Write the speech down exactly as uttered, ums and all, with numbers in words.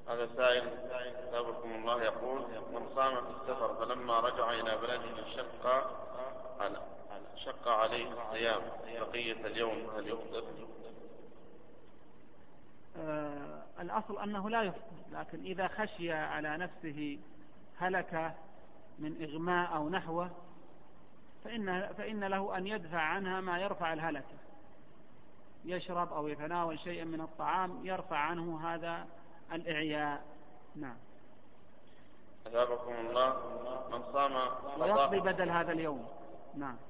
هذا سائل أثابكم الله يقول: من صام في السفر فلما رجع إلى بلده شق على شق عليه الصيام بقية اليوم، هل يفطر؟ آه الأصل أنه لا يفطر، لكن إذا خشي على نفسه هلكة من إغماء أو نحوه فإن, فإن له أن يدفع عنها ما يرفع الهلكة، يشرب أو يتناول شيئا من الطعام يرفع عنه هذا الإعياء. نعم. أثابكم الله: من صام ويقضي بدل هذا اليوم. نعم.